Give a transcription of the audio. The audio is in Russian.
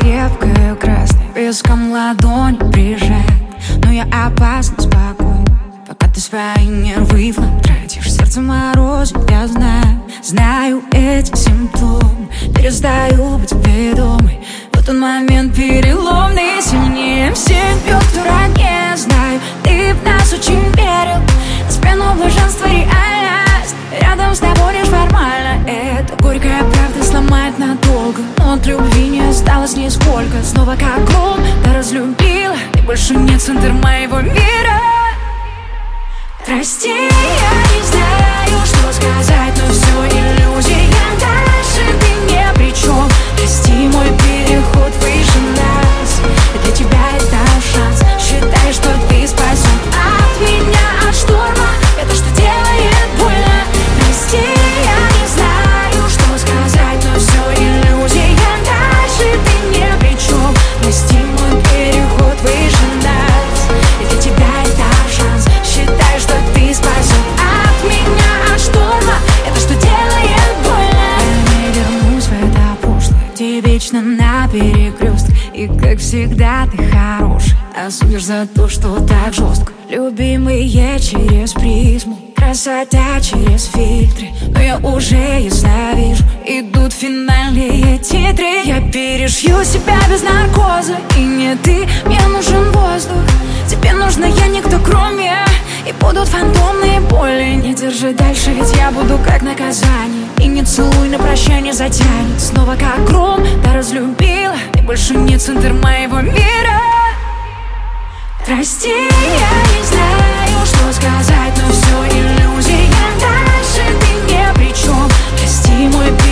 крепкая, красная, песком ладонь прижать. Но я опасно спокойна, пока ты свои нервы в лоб тратишь. Сердце морозит, я знаю эти симптомы. Перестаю быть ведомой, в этот момент переломный. Сильнее всех бьет в дураке, знаю, ты в нас очень верил. На смену блаженства реальность, рядом с тобой лишь формально. Это горькая правда сломает надолго, но от любви не осталось нисколько. Снова как гром, ты разлюбила, и больше нет центр моего мира. Прости, я не знаю, что сказать, но все иллюзия. Дальше ты ни при чем. Прости, мой переход выше нас, и для тебя это шанс. Считай, что ты спасен от меня, от шторма. Это что делает больно. Прости, я не знаю, что сказать, но все иллюзия. Дальше ты ни при чем. Прости, мой переход выше нас, и для тебя это шанс. Считай, что ты спасен от меня, от шторма. Это что делает больно. Я не вернусь в это прошлое, где вечно на перекрестке. И как всегда ты хороший, а судишь за то, что так жестко. Любимые через призму, красота через фильтры. Но я уже ясно вижу, идут финальные титры. Я перешью себя без наркоза, и не ты, мне нужен воздух. Тебе нужна я, никто кроме. И будут фантомные боли. Не держи дальше, ведь я буду как наказание. И не целуй, на прощание затянет. Снова как гром, ты разлюбила, и больше нет центр моего мира. Прости, я не знаю, что сказать, но все иллюзия. Дальше ты ни при чем. Прости, мой